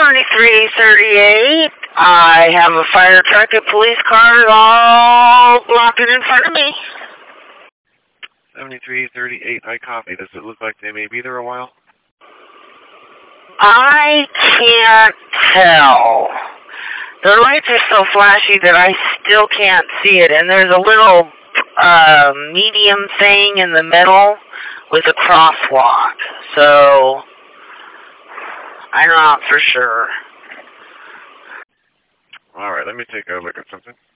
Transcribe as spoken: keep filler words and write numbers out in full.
seventy-three thirty-eight. I have a fire truck and police cars all blocking in front of me. seventy-three thirty-eight, I copy. Does it look like they may be there a while? I can't tell. The lights are so flashy that I still can't see it, and there's a little uh, medium thing in the middle with a crosswalk, so I'm not for sure. All right, let me take a look at something.